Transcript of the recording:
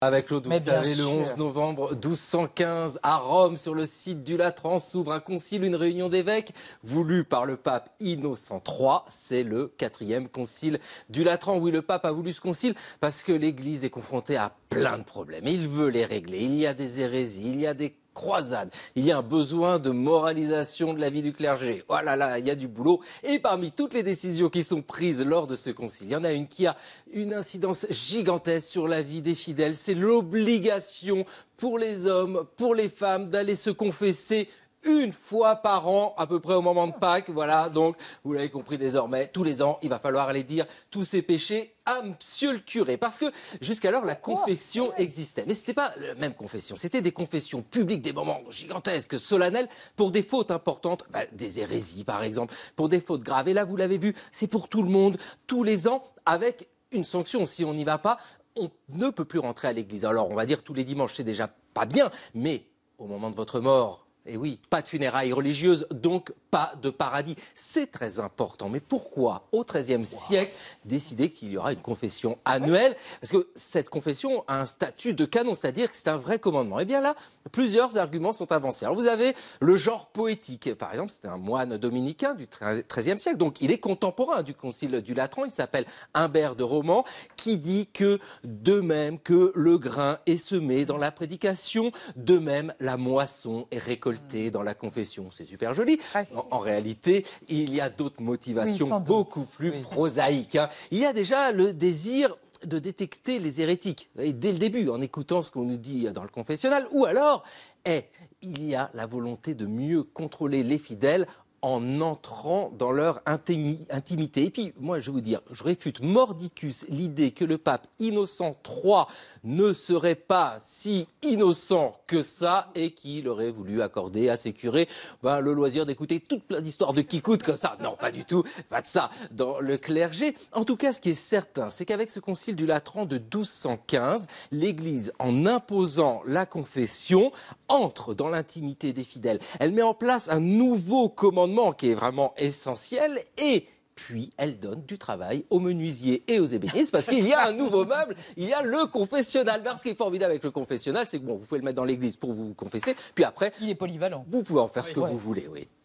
Avec Claude, vous Mais bien savez, le sûr. 11 novembre 1215, à Rome, sur le site du Latran, s'ouvre un concile, une réunion d'évêques, voulue par le pape Innocent III. C'est le 4e concile du Latran. Oui, le pape a voulu ce concile parce que l'Église est confrontée à plein de problèmes. Il veut les régler. Il y a des hérésies, il y a des croisades, il y a un besoin de moralisation de la vie du clergé. Oh là là, il y a du boulot. Et parmi toutes les décisions qui sont prises lors de ce concile, il y en a une qui a une incidence gigantesque sur la vie des fidèles. C'est l'obligation pour les hommes, pour les femmes, d'aller se confesser une fois par an, à peu près au moment de Pâques. Voilà, donc vous l'avez compris désormais, tous les ans, il va falloir aller dire tous ces péchés à monsieur le curé. Parce que jusqu'alors, la confession existait. Mais ce n'était pas la même confession, c'était des confessions publiques, des moments gigantesques, solennels, pour des fautes importantes, des hérésies par exemple, pour des fautes graves. Et là, vous l'avez vu, c'est pour tout le monde, tous les ans, avec une sanction. Si on n'y va pas, on ne peut plus rentrer à l'église. Alors, on va dire tous les dimanches, c'est déjà pas bien, mais au moment de votre mort, et oui, pas de funérailles religieuses, donc pas de paradis. C'est très important. Mais pourquoi, au XIIIe siècle, décider qu'il y aura une confession annuelle? Parce que cette confession a un statut de canon, c'est-à-dire que c'est un vrai commandement. Eh bien là, plusieurs arguments sont avancés. Alors vous avez le genre poétique. Par exemple, c'était un moine dominicain du XIIIe siècle, donc il est contemporain du concile du Latran. Il s'appelle Humbert de Roman, qui dit que de même que le grain est semé dans la prédication, de même la moisson est récoltée dans la confession. C'est super joli. En réalité, il y a d'autres motivations beaucoup plus prosaïques. Il y a déjà le désir de détecter les hérétiques, et dès le début, en écoutant ce qu'on nous dit dans le confessionnal, ou alors, il y a la volonté de mieux contrôler les fidèles en entrant dans leur intimité. Et puis, moi, je vais vous dire, je réfute mordicus l'idée que le pape Innocent III ne serait pas si innocent que ça et qu'il aurait voulu accorder à ses curés le loisir d'écouter toute plein d'histoires de quicoute comme ça. Non, pas du tout, pas de ça dans le clergé. En tout cas, ce qui est certain, c'est qu'avec ce concile du Latran de 1215, l'Église, en imposant la confession, entre dans l'intimité des fidèles. Elle met en place un nouveau commandement qui est vraiment essentiel et puis elle donne du travail aux menuisiers et aux ébénistes parce qu'il y a un nouveau meuble, il y a le confessionnal. Alors, ce qui est formidable avec le confessionnal, c'est que vous pouvez le mettre dans l'église pour vous confesser, puis après, il est polyvalent. vous pouvez en faire ce que vous voulez, oui.